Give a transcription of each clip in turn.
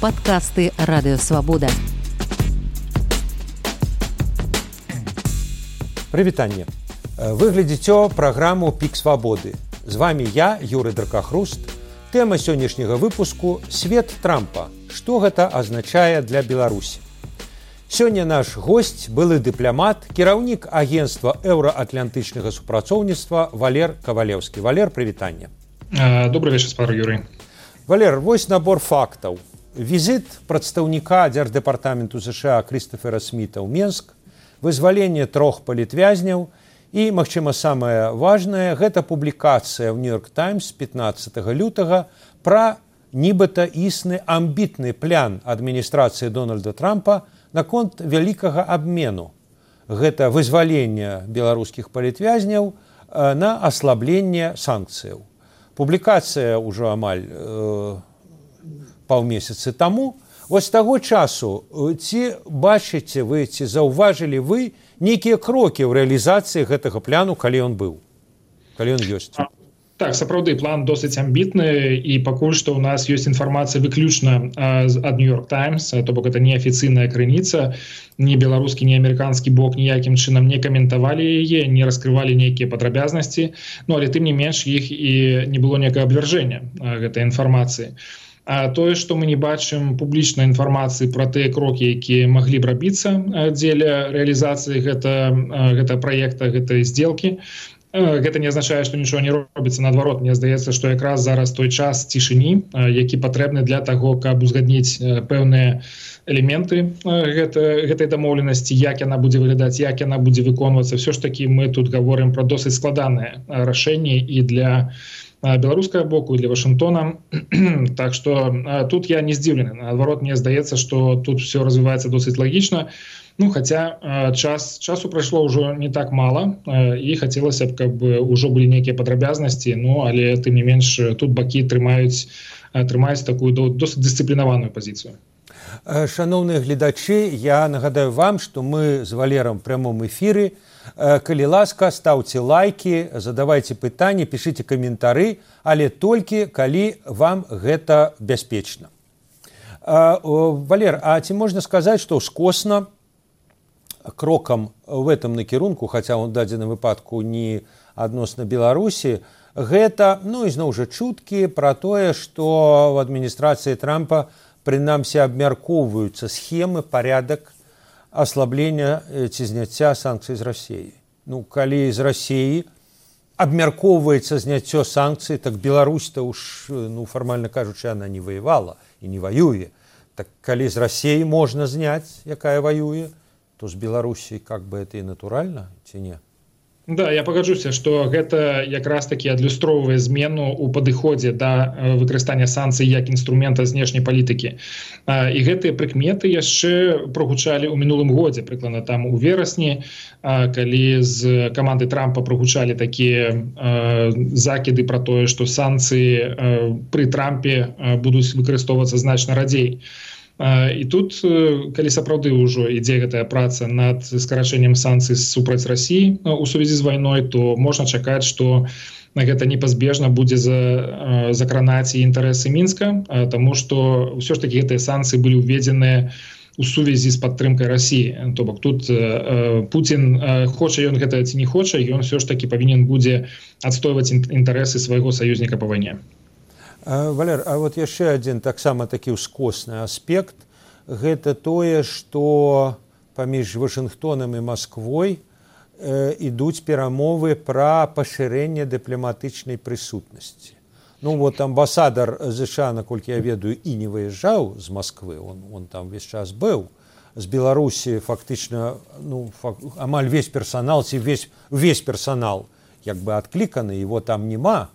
Падкасты Радыёвабода. Прывітанне. Вы глядзіце праграму «Пік свабоды». З вами я, Юрый Дракахруст. Тэма сённяшняга выпуску «Свет Трампа. Што гэта азначае для Беларусі?». Сёння наш госць, былы дыпламат, кіраўнік агенцтва еўраатлантычнага супрацоўніцтва Валер Кавалеўскі. Валер, прывітанне. Добрый вечер, спар Юрый. Валер, вось набор фактаў. Візіт прадстаўніка Дзярждэпартаменту США Крыстафера Сміта ў Менск, вызваленне 3 палітвязняў і, магчыма, самае важнае, гэта публікацыя ў Нью-Йорк Таймс 15 лютага пра нібыта існы амбітны план адміністрацыі Дональда Трампа наконт вялікага абмену. Гэта вызваленне беларускіх палітвязняў на аслабленне санкцыяў. Публікацыя ўжо амаль паўмесяцы таму. Вось з таго часу ці бачыце вы, ці заўважылі вы нейкія крокі ў рэалізацыі гэтага плану, калі ён быў, калі ён ёсць? Так, сапраўды, план досыць амбітны, і пакуль што ў нас ёсць інфармацыя выключна ад Нью-Йорк Таймс, то бок гэта не афіцыйная крыніца, ні беларускі, ні амерыканскі бок ніякім чынам не каментавалі яе, не раскрывалі нейкія падрабязнасці, але тым не менш іх і не было ніякага абвяржэння гэтай інфармацыі. А тое, што мы не бачым публічнай інфармацыі пра тыя крокі, якія маглі б рабіцца дзеля рэалізацыі гэта праекта, гэтай здзелкі, гэта не азначае, што нічого не робіцца. Наадварот, мне здаецца, што якраз зараз той час цішыні, які патрэбны для таго, каб узгадніць пэўныя элементы гэтай дамоўленасці, як яна будзе выглядаць, як яна будзе выконвацца. Все ж такі мы тут гаворым пра досыць складанае рашэнне і для беларускага боку, і для Вашынгтона. Так што тут я не здзіўлены. Наадварот, мне здаецца, што тут все развіваецца досыць лагічна. Хаця часу прайшло ўжо не так мала, і хацелася б, каб ужо былі нейкія падрабязнасці, але тым не менш тут бакі трымаюць такую досыць дысцыплінаваную пазіцыю. Шановныя гледачы, я нагадаю вам, што мы з Валерам в прямом эфіры. Калі ласка, ставце лайкі, задавайце пытанні, пішыце каментары, але толькі калі вам гэта бяспечна. Валер, а ці можна сказаць, што скосна крокам в этом накірунку, хаця ў дадзеным выпадку не адносна Беларусі, гэта, ізноў жа, чуткі пра тое, што ў адміністрацыі Трампа прынамсі абмяркоўваюцца схемы, парядак аслаблення ці зняцця санкцый з Расіі. Калі з Расіі абмяркоўваецца зняццё санкцый, так Беларусь-то уж, фармальна кажучы, яна не ваявала і не ваюе. Так калі з Расіі можна зняць, якая ваюе, то з Беларусі как бы это і натуральна, ці не? Да, я пагаджуся, што гэта якраз такі адлюстроўвае змену ў падыходзе да выкарыстання санкцый як інструмента знешняй палітыкі. І гэтыя прыкметы яшчэ прогучалі ў мінулым годзе, прыкладна там у верасні, калі з каманды Трампа прогучалі такія закіды пра тое, што санкцыі пры Трампе будуць выкарыстоўвацца значна радзей. І тут, калі сапраўды ўжо ідзе гэтая праца над скарачэннем санкцый супраць Расіі у сувязі з вайной, то можна чакаць, што гэта непазбежна будзе закранаць і інтарэсы Мінска, таму што ўсё ж такі гэтыя санкцыі былі ўведзеныя у сувязі з падтрымкай Расіі. То бок тут Пуцін, хоча ён гэта ці не хоча, ён ўсё ж такі павінен будзе адстойваць інтарэсы свайго саюзніка па вайне. Валер, а вот яшчэ адзін таксама такі ўскосны аспект. Гэта тое, што паміж Вашынгтонам і Масквой ідуць перамовы пра пашырэнне дыпламатычнай прысутнасці. Амбасадар США, наколькі я ведаю, і не выязджаў з Масквы, он там весь час быў. З Беларусі фактычна амаль весь персанал, ці весь персанал як бы адкліканы, его там няма.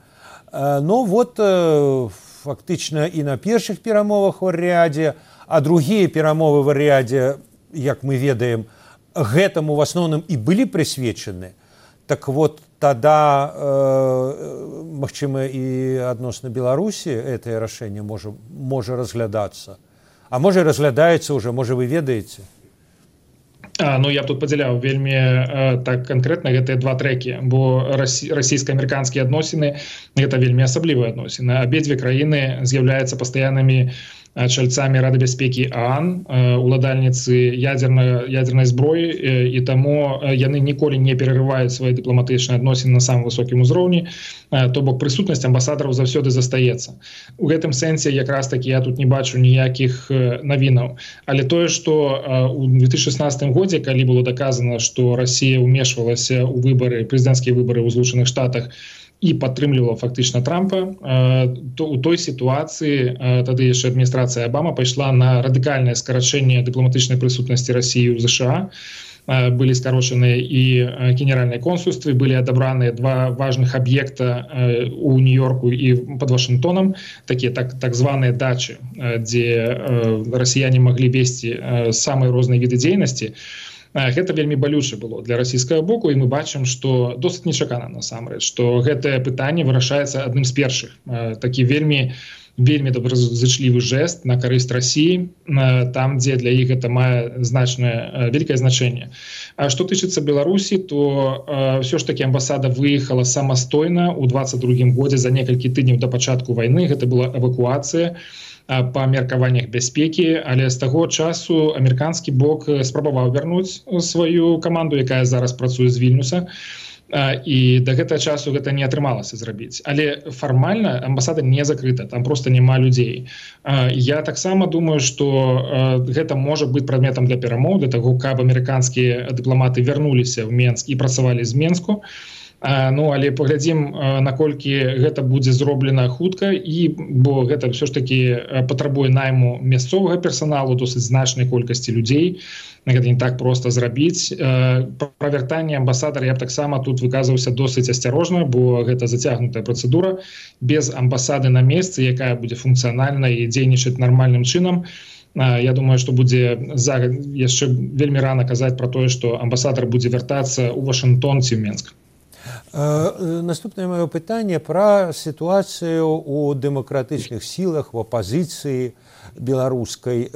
Фактычна і на першых перамовах у рядзе, а другія перамовы в рядзе, як мы ведаем, гэтаму в асноўным і былі прысвечаны. Так вот, тада, магчыма, і адносна Беларусі гэтае рашэнне можа разглядацца. А можа, разглядаецца ўжо, можа, вы ведаеце? Я б тут падзяляў вельмі так канкрэтна гэтыя два трэкі, бо расійска-амерыканскія адносіны гэта вельмі асаблівыя адносіны. Абедзве краіны з'яўляюцца пастаяннымі чальцамі Рады бяспекі ААН, уладальніцы ядернай зброі, і таму яны ніколі не перарываюць свае дыпламатычныя адносіны на самым высокім узроўні, то бок прысутнасць амбасадараў заўсёды застаецца. У гэтым сэнсе якраз такі я тут не бачу ніякіх навінаў. Але тое, што у 2016 годзе, калі было даказана, што Расія ўмешвалася ў выбары, прэзідэнцкія выбары ў Злучаных Штатах і падтрымлівала фактычна Трампа, то у той сітуацыі тады яшчэ адміністрацыя Абама пайшла на радыкальнае скарачэнне дыпламатычнай прысутнасці Расіі ў ЗША. Былі скарочаныя і генеральныя консульствы, былі адабраныя два важных аб'екта у Нью-Йорку і пад Вашынгтонам, такія так званыя дачы, дзе расіяне маглі весці самыя розныя віды дзейнасці. Гэта вельмі балюча было для расійскага боку, і мы бачым, што досыць нечакана насамрэч, што гэтае пытанне вырашаецца адным з першых. Такі вельмі добразычлівы жэст на карысць Расіі, там, дзе для іх гэта мае вялікае значэнне. А што тычыцца Беларусі, то ўсё ж такі амбасада выехала самастойна ў 22 годзе за некалькі тыдняў да пачатку вайны. Гэта была эвакуацыя па меркаваннях бяспекі, але з таго часу амерыканскі бок спрабаваў вярнуць сваю каманду, якая зараз працуе з Вільнюса, і да гэтага часу гэта не атрымалася зрабіць. Але фармальна амбасада не закрыта, там проста няма людзей. Я таксама думаю, што гэта можа быць прадметам для перамоў, для таго, каб амерыканскія дыпламаты вярнуліся ў Менск і працавалі з Менску. Але паглядзім, наколькі гэта будзе зроблена хутка, бо гэта ўсё ж такі патрабуе найму мясцовага персаналу, досыць значнай колькасці людзей. Гэта не так проста зрабіць. Пра вяртанне амбасадара я б таксама тут выказваўся досыць асцярожна, бо гэта зацягнутая працэдура. Без амбасады на месцы, якая будзе функцыянальна і дзейнічаць нармальным чынам, я думаю, што будзе яшчэ вельмі рана казаць пра тое, што амбасадар будзе вяртацца ў Вашынгтон ці ў Менск. Наступнае маё пытанне пра сітуацыю ў дэмакратычных сілах, у апазіцыі беларускай,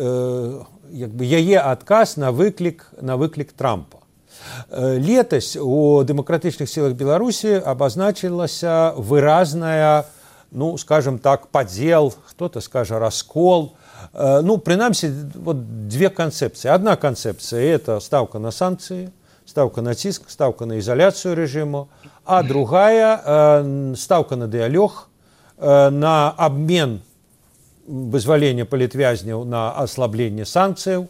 яе адказ на выклік Трампа. Летась у дэмакратычных сілах Беларусі абазначылася выразная, скажем так, падзел, хто-то скажа раскол. Прынамсі, две канцэпцыі. Адна канцэпцыя – это ставка на санкцыі, ставка на ціск, ставка на изоляцию режиму, а другая ставка на диалог, на обмен вызволения палітвязняў, на ослабление санкций,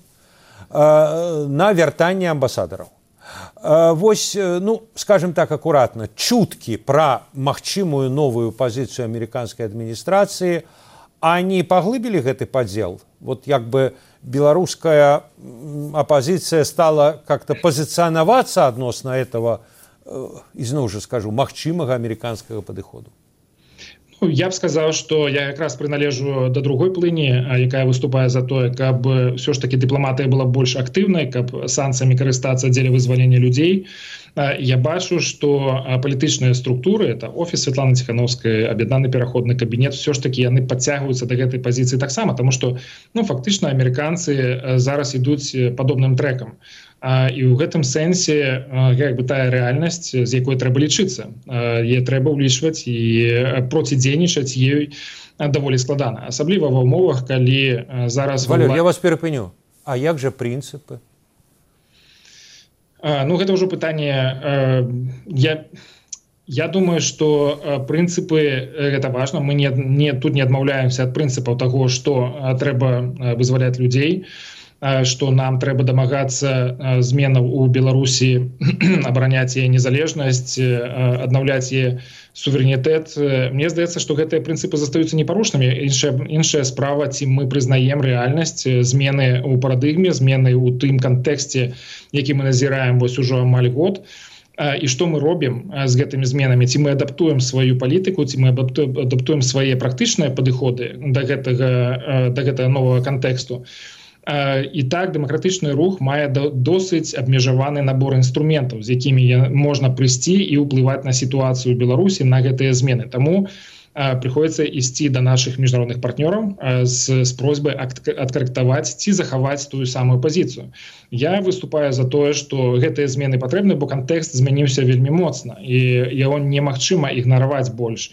на вяртанне амбасадараў. Вось, скажем так аккуратно, чуткі пра магчымую новую пазіцыю амерыканскай адміністрацыі, они паглыбілі гэты падзел? Вот як бы беларуская оппозиция стала как-то позиционоваться адносна этого, ізноў жа скажу, магчымага амерыканскага падыходу? Я б сказаў, што я якраз прыналежу да другой плыні, якая выступае за тое, каб ўсё ж такі дыпламатыя была больш актыўнай, каб санкцыямі карыстацца дзеля вызвалення людзей. Я бачу, што палітычныя структуры, это офіс Святланы Ціхановскай, аб'яднаны пераходны кабінет, все ж такі яны падцягваюцца да гэтай пазіцыі таксама, таму што фактычна амерыканцы зараз ідуць падобным трэкам. І ў гэтым сэнсе тая рэальнасць, з якой трэба лічыцца. Яе трэба ўлічваць і процідзейнічаць ёй даволі складана. Асабліва ва ўмовах, калі зараз... Валер, я вас перапыню. А як жа прынцыпы? Гэта ўжо пытанне... Я думаю, што прынцыпы гэта важна. Мы тут не адмаўляемся ад прынцыпаў таго, што трэба вызваляць людзей, што нам трэба дамагацца зменаў у Беларусі, абараняць яе незалежнасць, аднаўляць яе суверэнітэт. Мне здаецца, што гэтыя прынцыпы застаюцца непарушнымі. Іншая справа, ці мы прызнаем рэальнасць, змены ў парадыгме, змены ў тым кантэксце, які мы назіраем вось ужо амаль год. І што мы робім з гэтымі зменамі? Ці мы адаптуем сваю палітыку, ці мы адаптуем свае практычныя падыходы да гэтага новага кантэксту? І так дэмакратычны рух мае досыць абмежаваны набор інструментаў, з якімі можна прыйсці і ўплываць на сітуацыю ў Беларусі, на гэтыя змены. Таму прыходзіцца ісці да нашых міжнародных партнёраў з просьбай адкарэктаваць ці захаваць тую самую пазіцыю. Я выступаю за тое, што гэтыя змены патрэбны, бо кантэкст змяніўся вельмі моцна, і яго немагчыма ігнараваць больш.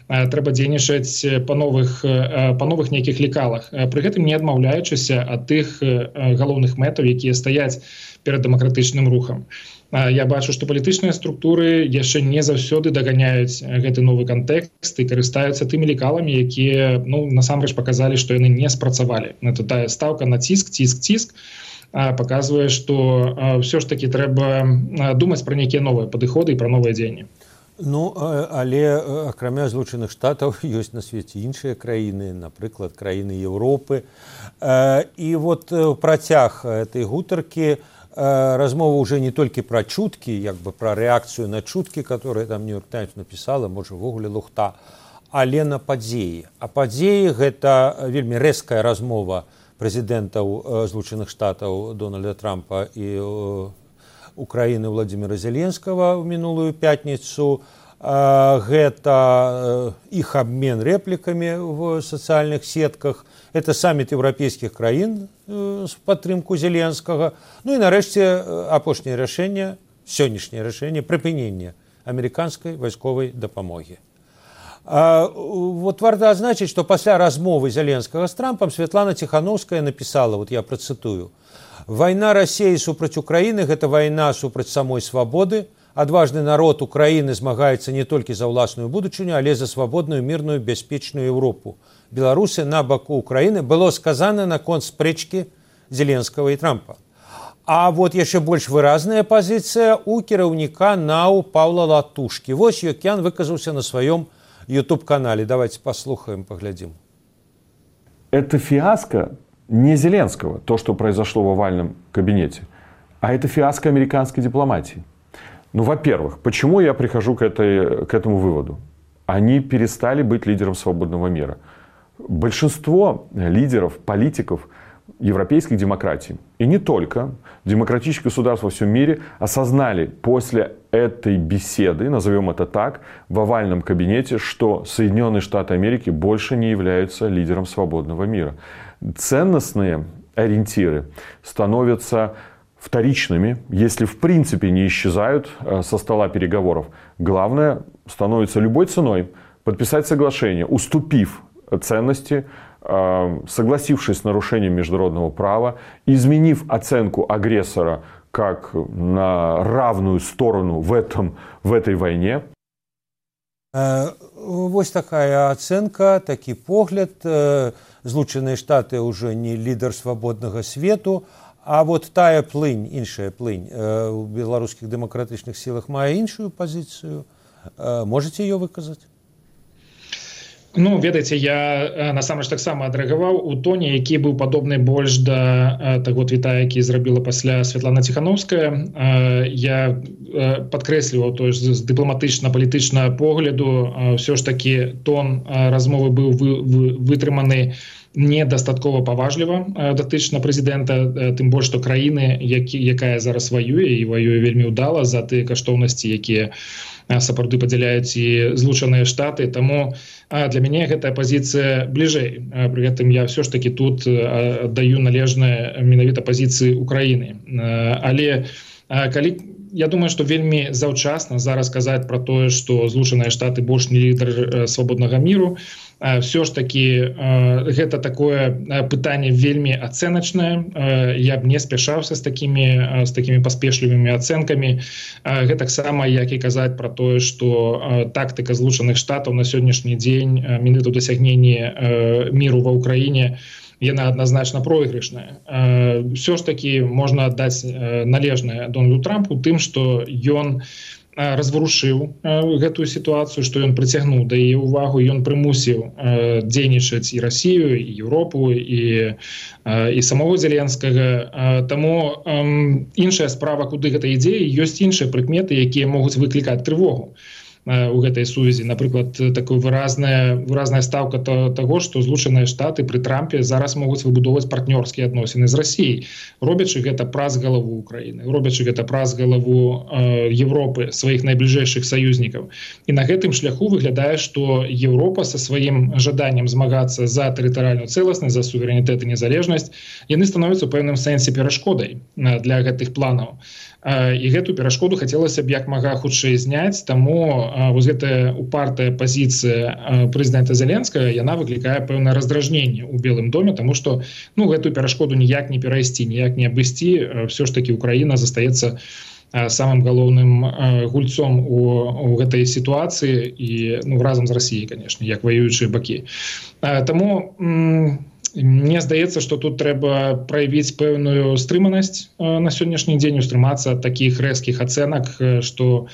трэба дзейнічаць па новых нейкіх лекалах, пры гэтым не адмаўляючыся ад тых галоўных мэтаў, якія стаяць перад дэмакратычным рухам. Я бачу, што палітычныя структуры яшчэ не заўсёды даганяюць гэты новы кантэкст і карыстаюцца тымі лекаламі, якія насамрэч паказалі, што яны не спрацавалі. Это тая стаўка на ціск паказвае, што ўсё ж такі трэба думаць пра нейкія новыя падыходы і пра новыя дзеянні. Ну, але акрамя Злучаных Штатаў ёсць на свеце іншыя краіны, напрыклад, краіны Еўропы. І вот працяг этой гутаркі размова уже не толькі пра чуткі, як бы пра рэакцыю на чуткі, которые там New York Times напісала, можа, ввогуле лухта, але на падзеі. А падзеі гэта вельмі рэзкая размова прэзідэнтаў Злучаных Штатаў Дональда Трампа і Украины Владимира Зеленского в минулую пятницу. Это их обмен репликами в социальных сетках. Это саммит европейских краін с падтрымку Зеленского. Ну и нарэшце апошняе рашэнне, сённяшняе рашэнне прыпынення американской вайсковай дапамогі. Вот варта адзначыць, што пасля размовы Зеленского с Трампом Светлана Тихановская написала, вот я процитую: «Война России супраць Украины – гэта война супраць самой свободы. Адважны народ Украины змагаецца не толькі за ўласную будучыню, але за свободную, мирную, бяспечную Европу. Беларусы на баку Украины», было сказано наконт спрэчкі Зеленского и Трампа. А вот яшчэ больш выразная пазіцыя у кіраўніка НАУ Паўла Латушкі. Вось як ён выказаўся на сваём YouTube-канале. Давайте послухаем, поглядим. Это фиаско не Зеленского, то, что произошло в овальном кабинете, а это фиаско американской дипломатии. Ну, во-первых, почему я прихожу к этому выводу? Они перестали быть лидером свободного мира. Большинство лидеров, политиков европейских демократий, и не только, демократических государств во всем мире осознали после этой беседы, назовем это так, в овальном кабинете, что Соединенные Штаты Америки больше не являются лидером свободного мира. Ценностные ориентиры становятся вторичными, если в принципе не исчезают со стола переговоров. Главное, становится любой ценой подписать соглашение, уступив ценности, согласившись с нарушением международного права, изменив оценку агрессора как на равную сторону в этой войне. Вось такая ацэнка, такі погляд. Злучаныя Штаты ўжо не лідар свабоднага свету, а вот тая плынь, іншая плынь у беларускіх дэмакратычных сілах мае іншую пазіцыю. Можаце ее выказаць? Ну, ведаеце, я насамрэч таксама адрэагаваў у тоне, які быў падобны больш да таго твіта, які зрабіла пасля Светлана Тихановская. Я падкрэсліваў, то есть з дыпламатычна-палітычнага погляду ўсё ж такі тон размовы быў вытрыманы недастаткова паважліва датычна прэзідэнта, тым больш, што краіны, якая зараз ваюе і ваюе вельмі ўдала за тыя каштоўнасці, якія сапраўды падзяляюць і Злучаныя Штаты. Таму для мяне гэтая пазіцыя бліжэй. Пры гэтым я ўсё ж такі тут аддаю належнае менавіта пазіцыі Украіны. Але калі я думаю, што вельмі заўчасна зараз казаць пра тое, што Злучаныя Штаты больш не лідар свабоднага міру, все ж таки гэта такое пытанне вельмі ацэначнае. Я б не спяшаўся з такімі паспешлівымі ацэнкамі. Гэтаксама як і казаць пра тое, што тактыка Злучаных Штатаў на сённяшні дзень менавіта ў дасягненні міру ва ўкраіне яна адназначна пройгрышная. Все ж таки можна аддаць належнае Дональду Трампу тым, што ён разварушыў гэтую сітуацыю, што ён прыцягнуў да яе ўвагу, ён прымусіў дзейнічаць і Расію, і Еўропу, і самого Зеленскага. Таму іншая справа, куды гэта ідзе, ёсць іншыя прыкметы, якія могуць выклікаць трывогу у гэтай сувязі. Напрыклад, такая выразная стаўка таго, што Злучаныя Штаты пры Трампе зараз могуць выбудоўваць партнёрскія адносіны з Расіяй, робячы гэта праз галаву Украіны, робячы гэта праз галаву Еўропы, сваіх найбліжэйшых саюзнікаў. І на гэтым шляху выглядае, што Еўропа са сваім жаданнем змагацца за тэрытарыяльную цэласнасць, за суверэнітэт і незалежнасць, яны становяцца ў пэўным сэнсе перашкодай для гэтых планаў. І гэту перашкоду хацелася б як мага хутчэй зняць, таму вось гэтая упартая пазіцыя прэзідэнта Зеленскага, яна выклікае пэўнае раздражненне ў Белым доме, таму што гэтую перашкоду ніяк не перайсці, ніяк не абысці. Все ж таки Украіна застаецца самым галоўным гульцом у гэтай сітуацыі і разам з Расіяй, конечно, як ваюючыя бакі. Таму мне здаецца, што тут трэба праявіць пэўную стрыманасць на сённяшні дзень, устрымацца ад такіх рэзкіх ацэнак, што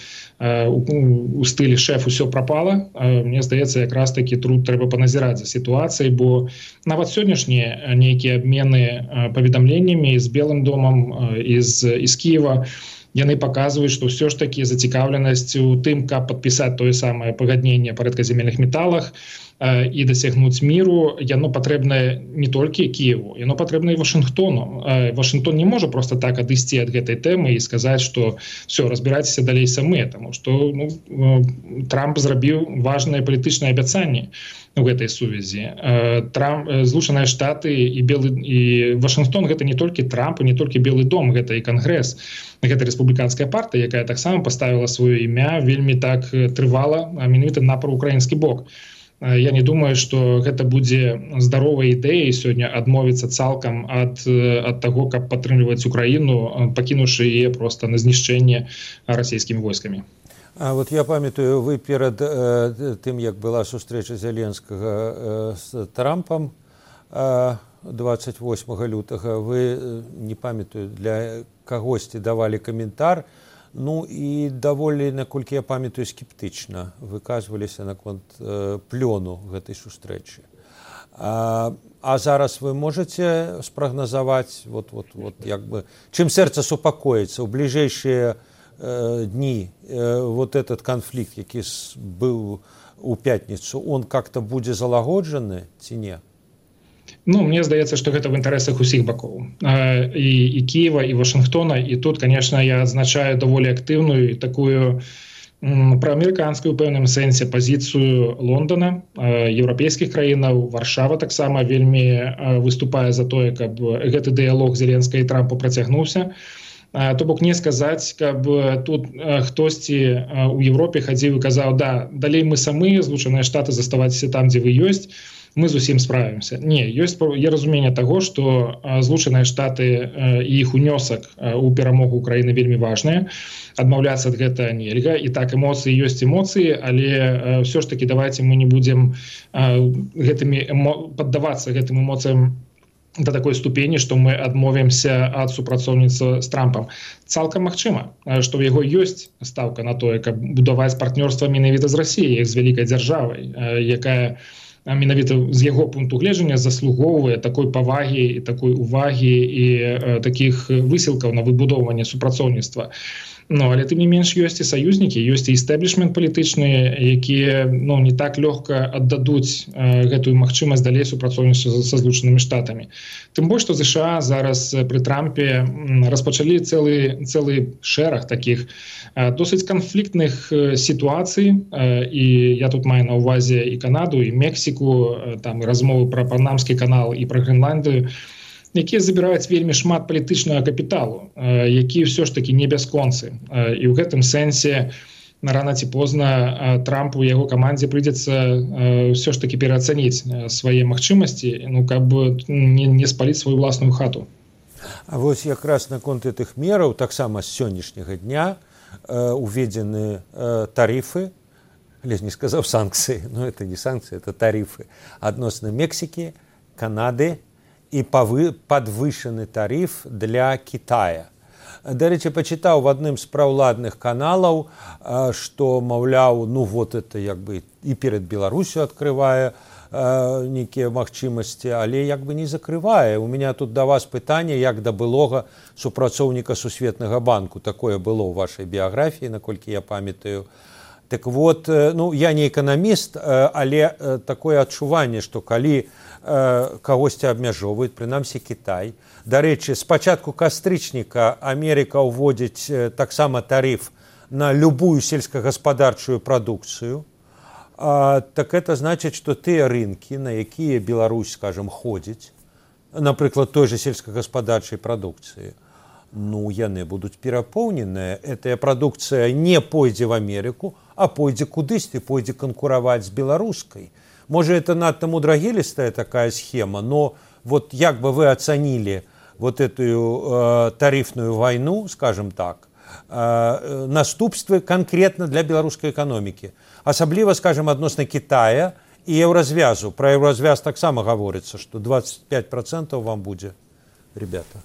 у стылі шэф усё прапала. Мне здаецца, якраз такі тут трэба паназіраць за сітуацыяй, бо нават сённяшнія нейкія абмены паведамленнямі з Белым домам і з Кіева, яны паказваюць, што ўсё ж такі зацікаўленасць у тым, каб падпісаць тое самае пагадненне па рэдказемельных металах і дасягнуць міру, яно патрэбнае не толькі Кіеву, яно патрэбна і Вашынгтону. Вашынгтон не можа просто так адысці ад гэтай тэмы і сказаць, што все, разбірайцеся далей самі, таму што Трамп зрабіў важныя палітычныя абяцанні у гэтай сувязі. Злучаныя Штаты і Вашынгтон — гэта не толькі Трамп, не толькі Белы дом, гэта і Кангрэс, гэта рэспубліканская партыя, якая таксама паставіла сваё імя вельмі так трывала менавіта на праўкраінскі бок. Я не думаю, што гэта будзе здаровай ідэяй сёння адмовіцца цалкам ад таго, каб падтрымліваць Украіну, пакінуўшы яе проста на знішчэнне расійскімі войскамі. А вот я памятаю, вы перад тым, як была сустрэча Зеленскага з Трампам 28 лютага, вы, не памятаю, для кагосьці давалі каментар, і даволі, наколькі я памятаю, скептычна выказваліся наконт плёну гэтай сустрэчы. А зараз вы можаце спрагназаваць, чым сэрца супакоіцца ў бліжэйшыя дні этот канфлікт, які быў у пятніцу, он как-то будзе залагоджаны ці не? Мне здаецца, што гэта в інтарэсах усіх бакоў, і Кіева, і Вашынгтона. І тут, конечно, я адзначаю даволі актыўную такую праамерыканскую ў пэўным сэнсе пазіцыю Лондона, еўрапейскіх краінаў. Варшава таксама вельмі выступае за тое, каб гэты дыялог Зеленскага і Трампа працягнуўся. То бок не сказаць, каб тут хтосьці ў Еўропе хадзіў і казаў: да, далей мы самі, Злучаныя Штаты, заставайцеся там, дзе вы ёсць, мы зусім справімся. Не, ёсць разуменне таго, што Злучаныя Штаты і іх унёсак у перамогу Украіны вельмі важныя. Адмаўляцца ад гэтага нельга. І так, эмоцыі ёсць эмоцыі, але ўсё ж такі давайце мы не будзем паддавацца гэтым эмоцыям до такой ступені, што мы адмовімся ад супрацоўніцтва з Трампам. Цалкам магчыма, што ў яго ёсць стаўка на тое, каб будаваць партнёрства менавіта з Расіяй, з вялікай дзяржавай, якая менавіта з яго пункту гледжання заслугоўвае такой павагі і такой увагі і такіх высілкаў на выбудоўванне супрацоўніцтва. Але тым не менш ёсць і саюзнікі, ёсць і істэблішмент палітычны, якія не так лёгка аддадуць гэтую магчымасць далей супрацоўніцтва са Злучанымі Штатамі. Тым больш, што США зараз пры Трампе распачалі цэлы шэраг такіх досыць канфліктных сітуацый, і я тут маю на ўвазе і Канаду, і Мексіку, там і размовы пра Панамскі канал і пра Грэнландыю, якія забіраюць вельмі шмат палітычнага капіталу, які ўсё ж такі не бясконцы. І ў гэтым сэнсе рана ці позна Трампу і яго камандзе прыйдзецца ўсё ж такі пераацаніць свае магчымасці, каб не спаліць сваю ўласную хату. А вось якраз наконт гэтых мераў таксама з сённяшняга дня уведзены тарыфы, але не сказаў санкцыі, это не санкцыі, это тарыфы адносна Мексікі, Канады, і падвышаны тарыф для Китая. Дарэчы, пачытаў в адным з праўладных каналаў, што, маўляў, это і перад Беларусю адкрывае нейкія магчымасці, але не закрывае. У меня тут да вас пытанне, як да былога супрацоўніка Сусветнага банку. Такое было ў вашай біяграфіі, наколькі я памятаю. Так вот, я не эканаміст, але такое адчуванне, што калі кагосьці абмяжоўваюць, прынамсі Кітай. Дарэчы, з пачатку кастрычніка Амерыка ўводзіць таксама тарыф на любую сельскагаспадарчую прадукцыю. Так это значыць, што тыя рынкі, на якія Беларусь, скажем, ходзіць, напрыклад, той же сельскагаспадарчай прадукцыі, яны будуць перапоўненыя. Этая прадукцыя не пойдзе в Амерыку, а пойдзе кудысьці, пойдзе канкураваць з беларускай. Можа, это надта мудрагелістая такая схема, но вот як бы вы оценили вот эту тарифную войну, скажем так, наступствы конкретно для беларускай экономики, асабліва, скажем, адносна Китая и еўразвязу. Про еўразвяз таксама говорится, что 25% вам будет, ребята.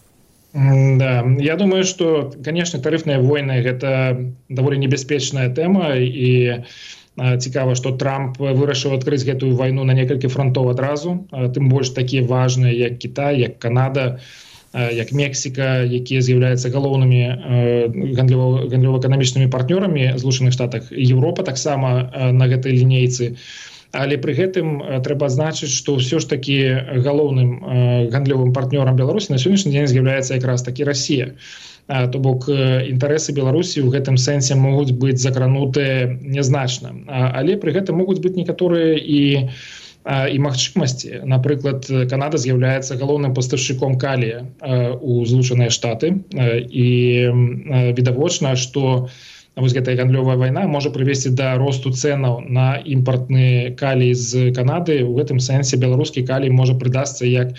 Да, я думаю, что, конечно, тарифные войны – это довольно небяспечная тема, и цікава, што Трамп вырашыў адкрыць гэтую вайну на некалькі фронтоў адразу, тым больш такія важныя, як Кітай, як Канада, як Мексіка, якія з'яўляюцца галоўнымі гандлёва-эканамічнымі партнёрамі Злучаных Штатах, Еўропа таксама на гэтай лінейцы. Але пры гэтым трэба адзначыць, што ўсё ж такі галоўным гандлёвым партнёрам Беларусі на сённяшні дзень з'яўляецца якраз такі Расія. То бок інтарэсы Беларусі ў гэтым сэнсе могуць быць закранутыя нязначна. Але пры гэтым могуць быць некаторыя і магчымасці. Напрыклад, Канада з'яўляецца галоўным пастаўшчыком калія ў Злучаныя Штаты, і відавочна, што вось гэтая гандлёвая вайна можа прывесці да росту цэнаў на імпартны калій з Канады. У гэтым сэнсе беларускі калій можа прыдасца як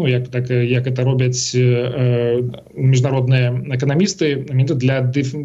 это робяць міжнародныя эканамісты для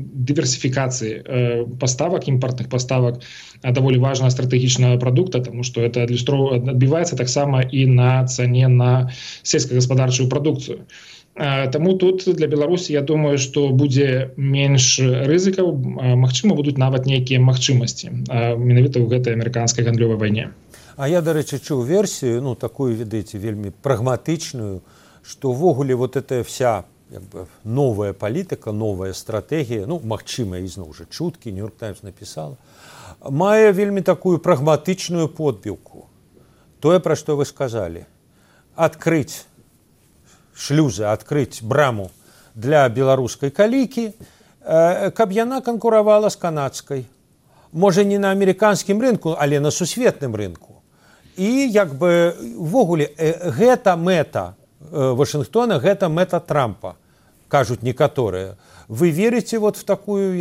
дыверсіфікацыі паставак, імпартных паставак даволі важнага стратэгічнага прадукта, тому што это адбіваецца таксама і на цане на сельскагаспадарчую прадукцыю. Таму тут для Беларусі, я думаю, што будзе менш рызыкаў, магчыма, будуць нават нейкія магчымасці менавіта ў гэтай амерыканскай гандлёвай вайне. А я, дарэчы, чуў версію, такую, ведаеце, вельмі прагматычную, што ўвогуле вот эта вся новая палітыка, новая стратэгія, магчыма, ізноў жа чуткі, Нью-Йорк Таймс напісала, мае вельмі такую прагматычную подбіўку. Тое, пра што вы сказалі. Адкрыць шлюзы, адкрыць браму для беларускай калійкі, каб яна канкуравала з канадскай. Можа, не на амерыканскім рынку, але на сусветным рынку. І ввогуле гэта мэта Вашынгтона, гэта мэта Трампа, кажуць некаторыя. Вы верыце вот в такую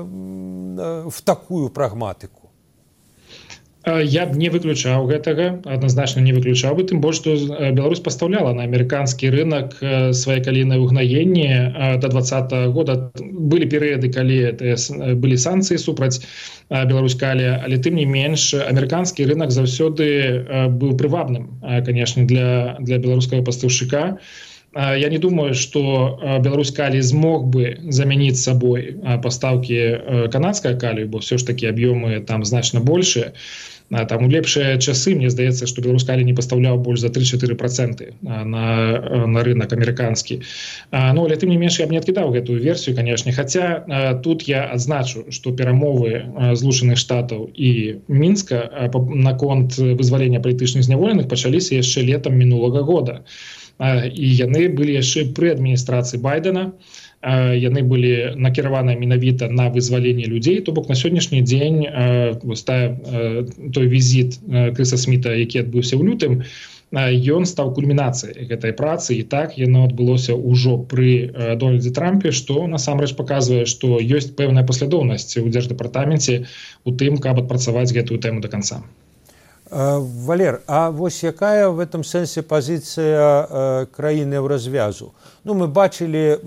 прагматыку? Я б не выключаў гэтага, адназначна не выключаў бы, тым больш, што Беларусь пастаўляла на амерыканскі рынок свае калійныя ўгнаенні да 2020 года. Былі перыяды, калі былі санкцыі супраць Беларусь калія, але тым не менш амерыканскі рынок заўсёды быў прывабным, канешне, для беларускага пастаўшчыка. Я не думаю, што Беларусь калій змог бы замяніць сабой пастаўкі канадскага калію, бо ўсё ж такі аб'ёмы там значна большыя. Там у лепшыя часы, мне здаецца, што Беларусь калій не пастаўляў больш за 3-4% на рынок амерыканскі. Але тым не менш я б не адкідаў гэтую версію, канешне. Хаця тут я адзначу, што перамовы Злучаных Штатаў і Мінска наконт вызвалення палітычных зняволеных пачаліся яшчэ летам мінулага года. І яны былі яшчэ пры адміністрацыі Байдена, яны былі накіраваныя менавіта на вызваленне людзей, то бок на сённяшні дзень той візіт Крыса Сміта, які адбыўся ў лютым, ён стаў кульмінацыяй гэтай працы, і так яно адбылося ўжо пры Дональдзе Трампе, што насамрэч паказвае, што ёсць пэўная паслядоўнасць у Дзярждэпартаменце у тым, каб адпрацаваць гэтую тэму до канца. Валер, а вось якая в этом сэнсе пазіцыя краіны еўразвязу? Мы бачылі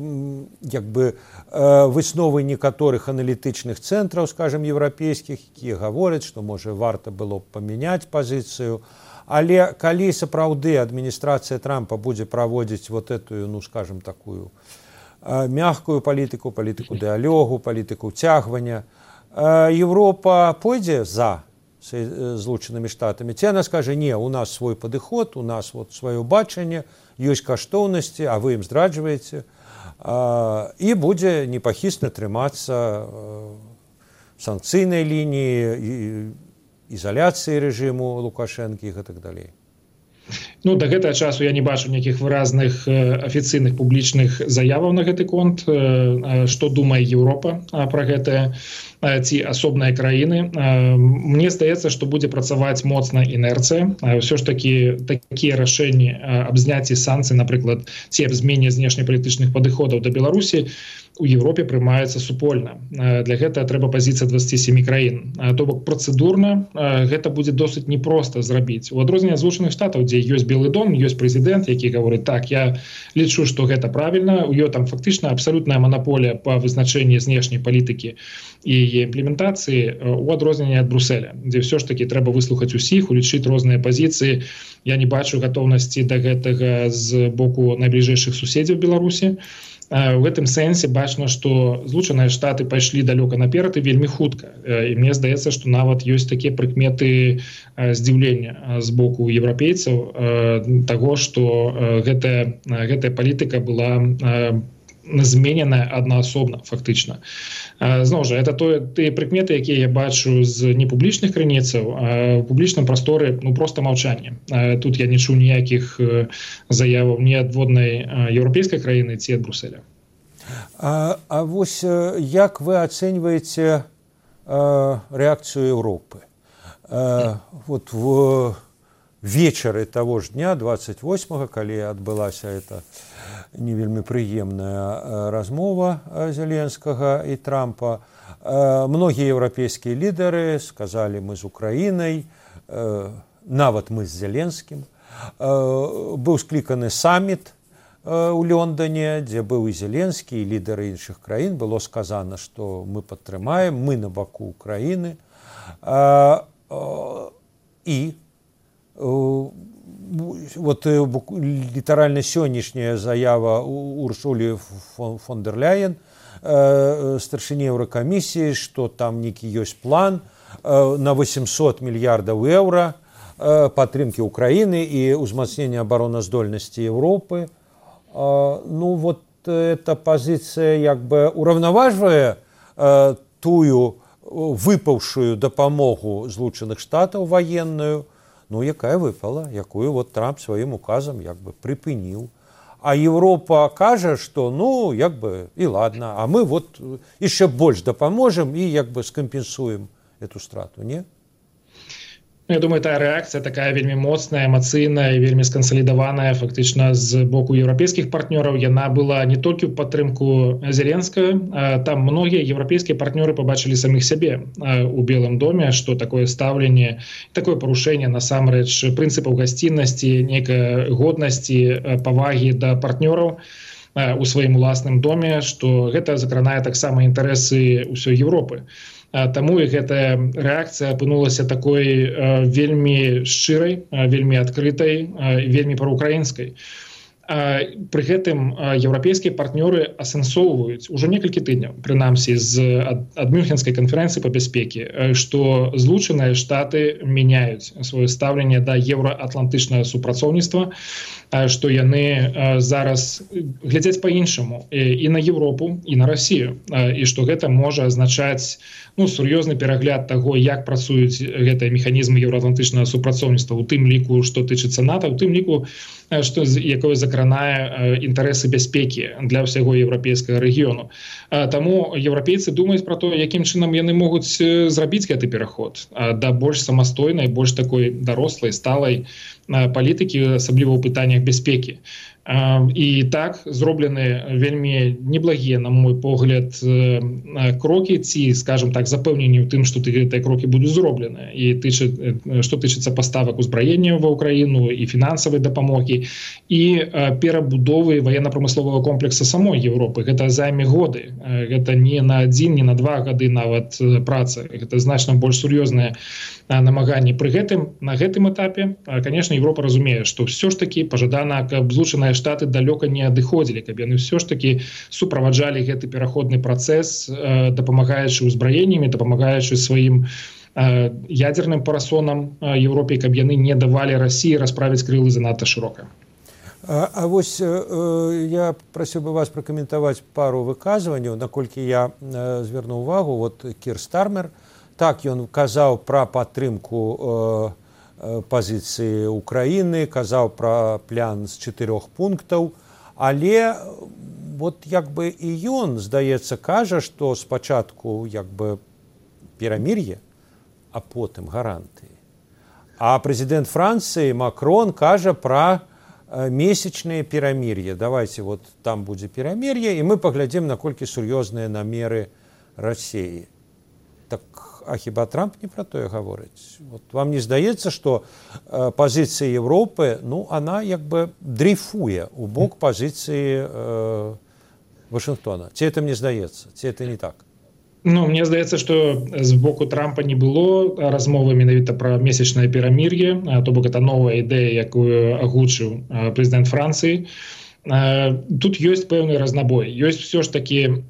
высновы некаторых аналітычных цэнтраў, скажем, еўрапейскіх, якія гавораць, што, можа, варта было б памяняць пазіцыю, але калі сапраўды адміністрацыя Трампа будзе праводзіць вот эту, скажем, такую мягкую палітыку, палітыку дыалогу, палітыку ўцягвання, Еўропа пойдзе за Злучанымі Штатамі, ці яна скажа, не, у нас свой падыход, у нас сваё бачанне, ёсць каштоўнасці, а вы ім здраджваеце, і будзе непахісна трымацца санкцыйнай лініі, ізаляцыі рэжыму Лукашэнкі і гэтак далей. Ну, да гэтага часу я не бачу нейкіх выразных афіцыйных публічных заяваў на гэты конт. Што думае Еўропа пра гэтае, ці асобныя краіны. Мне здаецца, што будзе працаваць моцна інерцыя. Ўсё ж такі такія рашэнні аб зняцці санкцый, напрыклад, ці аб змене знешнепалітычных падыходаў да Беларусі у Европе прымаецца супольна. Для гэтага трэба пазіцыя 27 краін. То бок працэдурна гэта будзе досыць непроста зрабіць. У адрозненне ад Злучаных Штатаў, дзе ёсць Белы дом, ёсць прэзідэнт, які гаворыць: так, я лічу, што гэта правільна. У ёй там фактычна абсалютная манаполія па вызначэнні знешняй палітыкі і яе імплементацыі, у адрозненне ад Брюсселя, дзе ўсё ж такі трэба выслухаць усіх, улічыць розныя пазіцыі. Я не бачу гатоўнасці да гэтага з боку найбліжэйшых суседзяў Беларусі. У гэтым сэнсе бачна, што Злучаныя Штаты пайшлі далёка наперад і вельмі хутка. І мне здаецца, што нават ёсць такія прыкметы здзіўлення з боку еўрапейцаў таго, што гэтая палітыка была змененая аднаасобна, фактычна. Зноў жа, это тыя прыкметы, якія я бачу з непублічных крыніцаў, а ў публічным прасторы проста маўчанне. Тут я не чуў ніякіх заяваў ні ад воднай еўрапейскай краіны, ці ад Брюсселя. А вось як вы ацэньваеце рэакцыю Еўропы? Вот в вечары таго ж дня, 28-го, калі адбылася эта не вельмі прыемная размова Зеленскага і Трампа, многія еўрапейскія лідары сказалі: мы з Украінай, нават мы з Зеленскім. Быў скліканы саміт у Лондоне, дзе быў і Зеленскі, і лідары іншых краін. Было сказана, што мы падтрымаем, мы на баку Украіны. І вот літаральна сённяшняя заява Урсулі фон дер Ляйен, старшыні Еўракамісіі, што там нейкі ёсць план на 800 мільярдаў еўра падтрымкі Украіны і ўзмацнення абароназдольнасці Еўропы. Ну вот эта пазіцыя як бы уравнаважвае тую выпаўшую дапамогу Злучаных Штатаў ваенную, ну, якая выпала, якую вот Трамп сваім указам як бы прыпыніў. А Еўропа кажа, што ну, як бы і ладно, а мы вот яшчэ больш дапаможам і як бы скампенсуем эту страту, не? Я думаю, тая рэакцыя такая вельмі моцная, эмацыйная і вельмі скансалідаваная фактычна з боку еўрапейскіх партнёраў. Яна была не толькі ў падтрымку Зеленскага, там многія еўрапейскія партнёры пабачылі саміх сябе у Белым доме, што такое стаўленне, такое парушэнне насамрэч прынцыпаў гасціннасці, нейкай годнасці, павагі да партнёраў у сваім уласным доме, што гэта закранае таксама інтарэсы ўсёй Еўропы. Таму і гэтая рэакцыя апынулася такой вельмі шчырай, вельмі адкрытай, вельмі праўкраінскай. Пры гэтым еўрапейскія партнёры асэнсоўваюць ужо некалькі тыдняў, прынамсі ад Мюнхенскай канферэнцыі па бяспекі, што Злучаныя Штаты мяняюць сваё стаўленне да еўраатлантычнага супрацоўніцтва, што яны зараз глядзяць па-іншаму і на Еўропу, і на Расію, і што гэта можа азначаць сур'ёзны перагляд таго, як працуюць гэтыя механізмы еўраатлантычнага супрацоўніцтва, у тым ліку, што тычыцца НАТО, у тым ліку, якое закранае інтарэсы бяспекі для ўсяго еўрапейскага рэгіёну. Таму еўрапейцы думаюць пра то, якім чынам яны могуць зрабіць гэты пераход да больш самастойнай, больш такой дарослай, сталай палітыкі, асабліва ў пытаннях бяспекі. І так зроблены вельмі неблагія, на мой погляд, крокі, ці, скажем так, запэўненні ў тым, што гэтыя крокі будуць зроблены. І што тычыцца паставак узбраення ва ўкраіну і фінансавай дапамогі, і перабудовы военно-прамысловага комплекса самой Еўропы. Гэта займе годы. Гэта не на 1, не на 2 гады нават працы. Гэта значна больш сур'ёзныя намаганні. Пры гэтым, на гэтым этапе, конечно, Еўропа разумее, што ўсё ж такі пажадана, каб Злучаныя Штаты далёка не адыходзілі, каб яны ўсё ж такі суправаджалі гэты пераходны працэс, дапамагаючы ўзбраеннямі, дапамагаючы сваім ядзерным парасонам Еўропе, каб яны не давалі Расіі расправіць крылы занадта шырока. А вось я прасіў бы вас пракаментаваць пару выказванняў, наколькі я звярнуў увагу, вот Кір Стармер, так ён казаў пра падтрымку пазіцыі Украіны, казаў пра план з 4 пунктаў, але вот як бы і ён, здаецца, кажа, што спачатку як бы перамір'е, а потым гарантыі. А прэзідэнт Францыі Макрон кажа пра месячныя перамір'е. Давайте вот там будзе перамір'е, і мы паглядзім, наколькі сур'ёзныя намеры Расіі. Так, а хіба Трамп не пра тое гаворыць? Вот вам не здаецца, што пазіцыя Европы, ну, она як бы дрейфуе у бок пазіцыі Вашингтона? Ці это мне здаецца? Ці это не так? Ну, мне здаецца, што з боку Трампа не было размовы менавіта пра месячнае перамір'е, то бок это новая ідэя, якую агучыў прэзідэнт Францыі. Тут ёсць пэўны разнабой. Ёсць все ж такі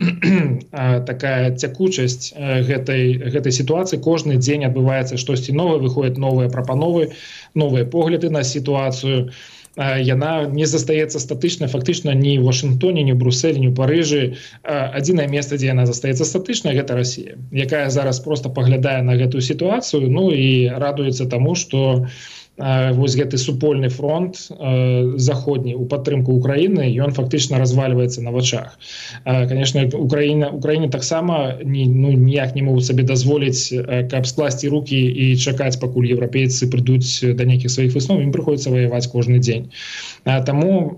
такая цякучасць гэтай сітуацыі. Кожны дзень адбываецца штосьці новае, выходзяць новыя прапановы, новыя погляды на сітуацыю. Яна не застаецца статычна, фактычна ні ў Вашынгтоне, ні ў Брусэлі, ні ў Парыжы. Адзінае месца, дзе яна застаецца статычна, гэта Расія, якая зараз проста паглядае на гэтую сітуацыю, ну і радуецца таму, што вось гэты супольны фронт заходні ў падтрымку Украіны, ён фактычна развальваецца на вачах. Конечно, Украіне таксама ніяк не могуць сабе дазволіць, каб скласці рукі і чакаць, пакуль еўрапейцы прыйдуць да нейкіх сваіх высноў, ім прыходзіцца ваяваць кожны дзень. Таму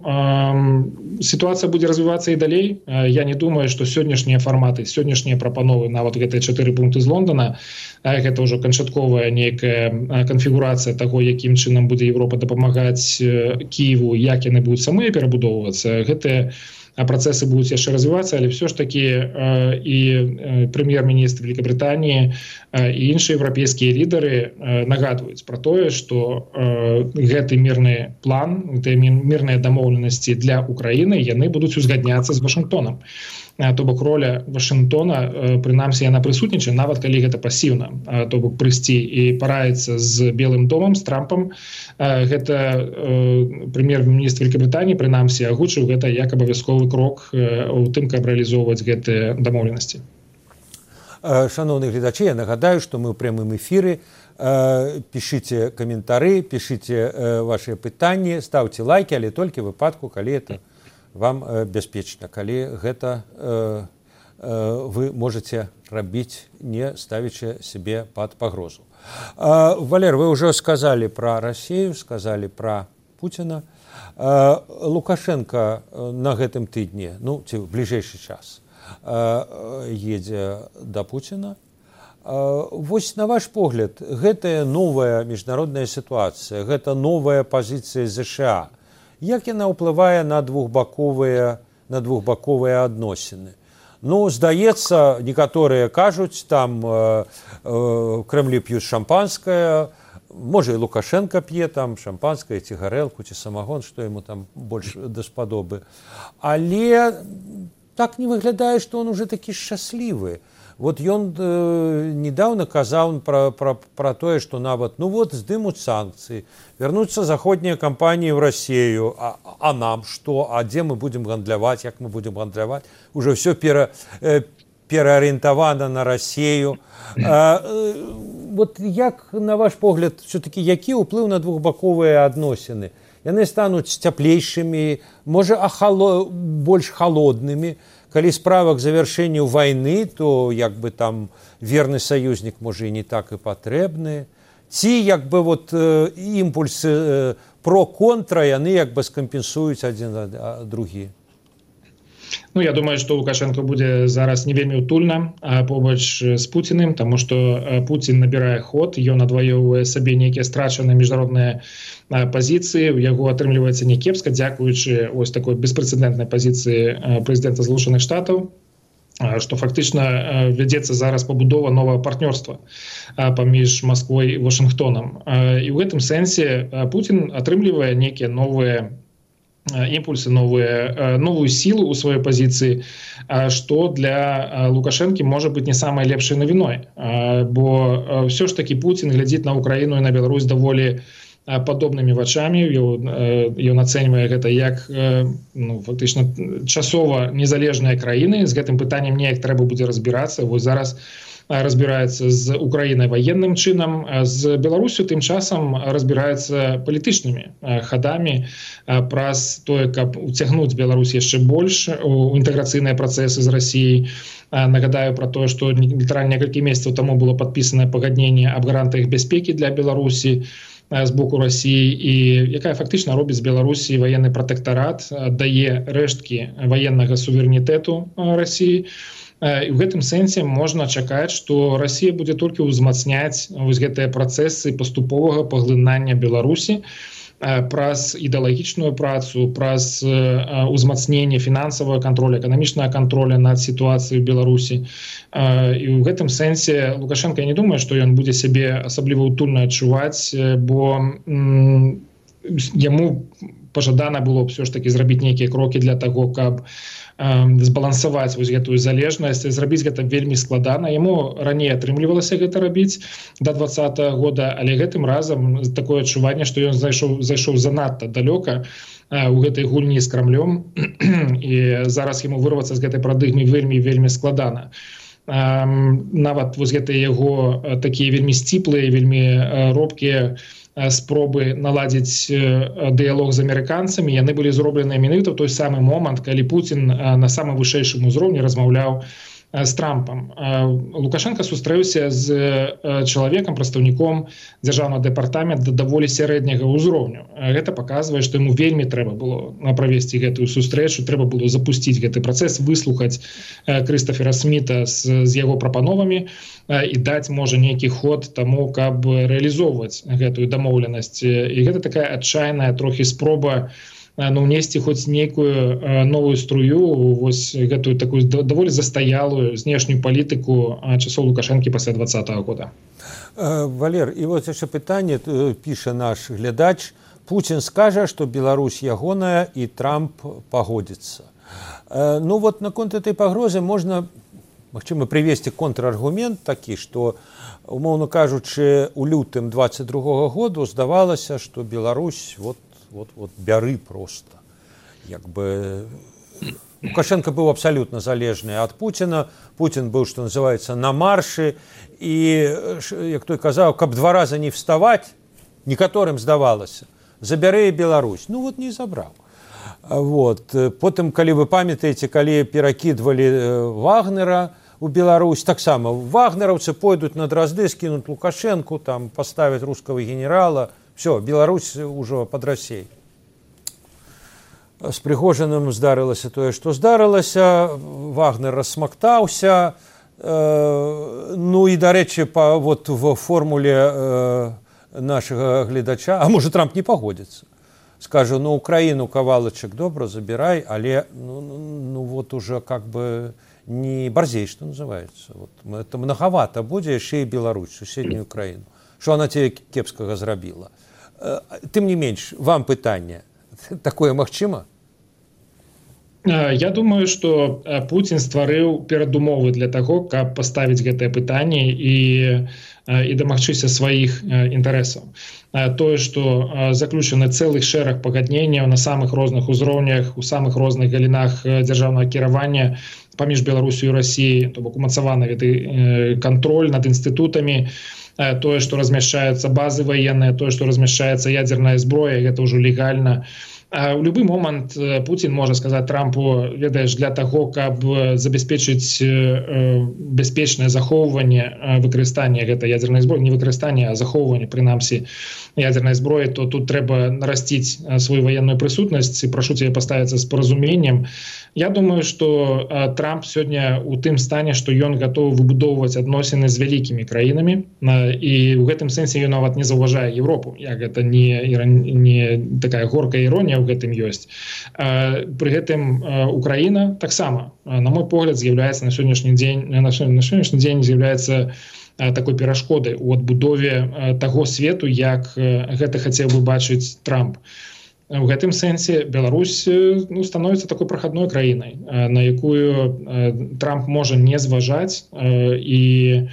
сітуацыя будзе развівацца і далей. Я не думаю, што сённяшнія фарматы, сённяшнія прапановы, нават гэтыя 4 пункты з Лондона, гэта ўжо канчатковая нейкая канфігурацыя таго, якім чынам будзе Европа дапамагаць Кіеву, як яны будуць самыя перабудоўвацца. Гэтыя працэсы будуць яшчэ развівацца, але все ж такі і прэм'ер-міністр Великабрытаніі і іншыя еўрапейскія лідары нагадваюць пра тое, што гэты мірны план, гэтыя мірныя дамоўленасці для Украіны, яны будуць узгадняцца з Вашынгтонам. То бок роля Вашынгтона, прынамсі, яна прысутнічае, нават калі гэта пасіўна, то бок прыйсці і параіцца з Белым домам, з Трампам. Гэта прэм'ер-міністр Великабрытаніі, прынамсі, агучыў гэта як абавязковы крок у тым, каб рэалізоўваць гэтыя дамоўленасці. Шановні глядачі, я нагадаю, што мы ў прямым эфіры. Пішыце каментары, пішыце вашыя пытанні, ставце лайки, але толькі ў выпадку, калі это вам бяспечна, калі гэта вы можете рабіць, не ставячы себе пад пагрозу. Валер, вы ўжо сказалі пра Расію, сказалі пра Пуціна. Лукашенко на гэтым тыдні, ну, ці ў бліжэйшы час, едзе да Пуціна. Вось, на ваш погляд, гэтая новая міжнародная сітуацыя, гэта новая пазіцыя ЗША, як яна ўплывае на двухбаковыя адносіны? Ну, здаецца, некаторыя кажуць, там Крэмлі п'юць шампанскае, можа і Лукашенко п'е там шампанскае, ці гарэлку, ці самагон, што яму там больш даспадобы. Але так не выглядае, што он уже такі шчаслівы. Вот ён недавно казаў пра тое, што нават, ну вот, здымуць санкцыі, вярнуцца заходнія кампаніі ў Расію, а нам што? А дзе мы будзем гандляваць, як мы будзем гандляваць? Уже ўсё пераарыентавана на Расію. Вот як, на ваш погляд, все-таки, які ўплыў на двухбаковыя адносіны? Яны стануць цяплейшымі, можа, больш халоднымі? Калі справа к завяршэнню вайны, то як бы там верны саюзнік можа і не так і патрэбны. Ці як бы вот імпульсы про-контра, яны як бы скампенсуюць адзін другі? Ну, я думаю, што Лукашенко будзе зараз не вельмі утульна побач з Пуціним, таму што Пуцін набірае ход, ён адваёўвае сабе нейкія страчаныя міжнародныя пазіцыі, у яго атрымліваецца не кепска, дзякуючы ось такой беспрэцэдэнтнай пазіцыі прэзідэнта Злучаных Штатаў, што фактычна вядзецца зараз пабудова новага партнёрства паміж Масквой і Вашынгтонам. І ў гэтым сэнсе Пуцін атрымлівае нейкія новыя імпульсы, новую сілу ў сваёй пазіцыі, што для Лукашэнкі можа быць не самай лепшай навіной. Бо ўсё ж такі Пуцін глядзіць на Украіну і на Беларусь даволі падобнымі вачамі. Ён ацэньвае гэта як фактычна часова незалежныя краіны. З гэтым пытаннем неяк трэба будзе разбірацца. Вось зараз разбіраецца з Украінай ваенным чынам, з Беларусю тым часам разбіраецца палітычнымі хадамі праз тое, каб уцягнуць Беларусь яшчэ больш у інтэграцыйныя працэсы з Расіяй. Нагадаю про тое, што літаральна некалькі месяцаў таму было падпісанае пагадненне аб гарантыях бяспекі для Беларусі з боку Расіі, і якая фактычна робіць з Беларусі ваенны пратэктарат, дае рэшткі ваеннага суверэнітэту Расіі. І ў гэтым сэнсе можна чакаць, што Расія будзе толькі ўзмацняць вось гэтыя працэсы паступовага паглынання Беларусі праз ідэалагічную працу, праз узмацненне фінансавага контроля, эканамічнага контроля над сітуацыяй у Беларусі. І ў гэтым сэнсе Лукашенко, я не думаю, што ён будзе сябе асабліва утульна адчуваць, бо яму пажадана было ўсё ж такі зрабіць нейкія крокі для таго, каб збалансаваць вось гэтую залежнасць. Зрабіць гэта вельмі складана. Яму раней атрымлівалася гэта рабіць да 2020 года, але гэтым разам такое адчуванне, што ён зайшоў занадта далёка у гэтай гульні з Крамлём, і зараз яму вырвацца з гэтай парадыгмы вельмі складана. Нават вось гэтыя яго такія вельмі сціплыя, вельмі робкія спробы наладзіць дыялог з амерыканцамі, яны былі зробленыя менавіта ў той самы момант, калі Пуцін на самым вышэйшым узроўні размаўляў з Трампам. Лукашенко сустрэўся з чалавекам, прадстаўніком дзяржаўнага дэпартамента даволі сярэдняга ўзроўню. Гэта паказвае, што яму вельмі трэба было правесці гэтую сустрэчу, трэба было запусціць гэты працэс, выслухаць Крыстафера Сміта з яго прапановамі і даць, можа, нейкі ход таму, каб рэалізоўваць гэтую дамоўленасць. І гэта такая адчайная трохі спроба унесці хоць нейкую новую струю, вось гэтую такую даволі застаялую знешнюю палітыку часоў Лукашэнкі пасля 2020 года. Валер, і вот яшчэ пытанне, піша наш глядач: Пуцін скажа, што Беларусь ягоная і Трамп пагодзіцца. Ну вот наконт этой пагрозы можна, магчыма, прывесці контраргумент такі, што, умоўна кажучы, у лютым 22 году здавалася, што Беларусь вот бяры просто. Як бы Лукашенко быў абсалютна залежны ад Пуціна. Пуцін быў, што называецца, на маршы, і, як той казаў, каб 2 раза не вставаць, некаторым здавалася, забярэ Беларусь. Ну вот не забраў. Вот. Потым, калі вы памятаеце, калі перакідвалі Вагнера у Беларусь, таксама вагнераўцы пойдуць на Дразды, скінуць Лукашенку, там паставяць рускага генерала. Все, Беларусь ўжо пад Расей. З Прыгожиным здарылася тое, што здарылася. Вагнер рассмактаўся. Ну і, дарэчы, вот в формуле нашага гледача, а можа, Трамп не пагодзіцца. Скажу, ну, Украіну кавалачак добра забірай, але ну вот уже как бы не барзей, што называецца. Вот. Это многовато будзе яшчэ і Беларусь, суседнюю Украіну. Што она тебе кепскага зрабіла. Тым не менш, вам пытанне. Такое магчыма? Я думаю, што Пуцін стварыў перадумовы для таго, каб паставіць гэтае пытанне і дамагчыся сваіх інтарэсаў. Тое, што заключаны цэлы шэраг пагадненняў на самых розных узроўнях, у самых розных галінах дзяржаўнага кіравання паміж Беларусю і Расіяй, то бок умацаваны гэты кантроль над інстытутамі, тое, што размяшчаюцца базы ваенныя, тое, што размяшчаецца ядзерная зброя, гэта ўжо легальна. У любы момант Пуцін можа сказаць Трампу, ведаеш, для таго, каб забяспечыць бяспечнае захоўванне выкарыстання гэтай ядзернай зброі, не выкарыстання, а захоўванне, прынамсі, ядзернай зброі, то тут трэба нарасціць сваю ваенную прысутнасць, і прашу цябе паставіцца з паразуменнем. Я думаю, што Трамп сёння ў тым стане, што ён гатовы выбудоўваць адносіны з вялікімі краінамі, і ў гэтым сэнсе ён нават не заўважае Еўропу, як гэта не такая горкая іронія ў гэтым ёсць. Пры гэтым Украіна таксама, на мой погляд, з'яўляецца на сённяшні дзень з'яўляецца такой перашкодай у адбудове таго свету, як гэта хацеў бы бачыць Трамп. У гэтым сэнсе Беларусь становіцца такой прахадной краінай, на якую Трамп можа не зважаць і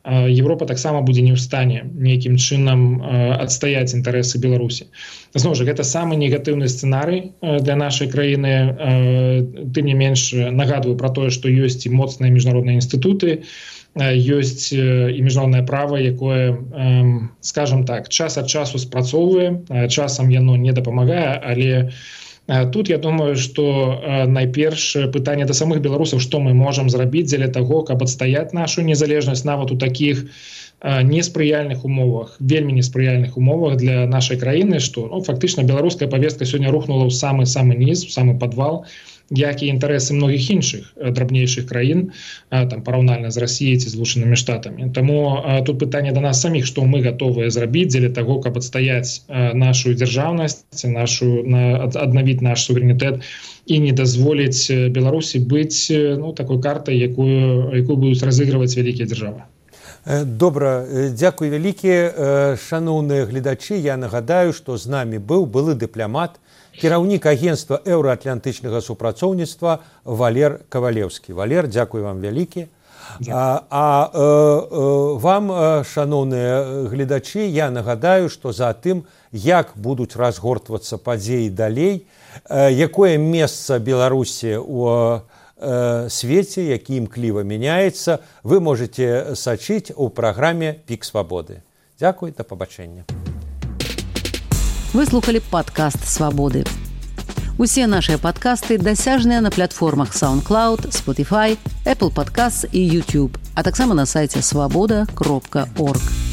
Европа таксама будзе не ў стане нейкім чынам адстаяць інтарэсы Беларусі. Зноў жа, гэта самы негатыўны сцэнарый для нашай краіны. Тым не менш, нагадваю пра тое, што ёсць і моцныя міжнародныя інстытуты, ёсць і міжнароднае права, якое, скажам так, час ад часу спрацоўвае, часам яно не дапамагае, але тут я думаю, што найперш пытанне да самых беларусаў, што мы можам зрабіць дзеля таго, каб адстаяць нашу незалежнасць нават у такіх неспрыяльных умовах, вельмі неспрыяльных умовах для нашай краіны, што фактычна беларуская павестка сёння рухнула ў самы ніз, у самы падвал, як і інтарэсы многіх іншых драбнейшых краін, там параўнальна з Расіяй ці Злучанымі Штатамі. Таму тут пытанне да нас саміх, што мы гатовыя зрабіць дзеля таго, каб адстаяць нашу дзяржаўнасць, аднавіць наш суверэнітэт і не дазволіць Беларусі быць такой картай, якую будуць разыгрываць вялікія дзяржавы. Добра, дзякуй вялікі, шаноўныя гледачы. Я нагадаю, што з намі быў былы дыпламат, кіраўнік агенцтва еўраатлантычнага супрацоўніцтва Валер Кавалеўскі. Валер, дзякуй вам вялікі. Вам, шаноўныя гледачы, я нагадаю, што за тым, як будуць разгортвацца падзеі далей, якое месца Беларусі ў свеце, які імкліва мяняецца, вы можете сачыць у праграме «Пік свабоды». Дзякуй, да пабачэння. Вы слухали падкаст «Свабоды». Усе нашыя падкасты дасяжныя на платформах SoundCloud, Spotify, Apple Podcasts і YouTube, а таксама на сайце swaboda.org.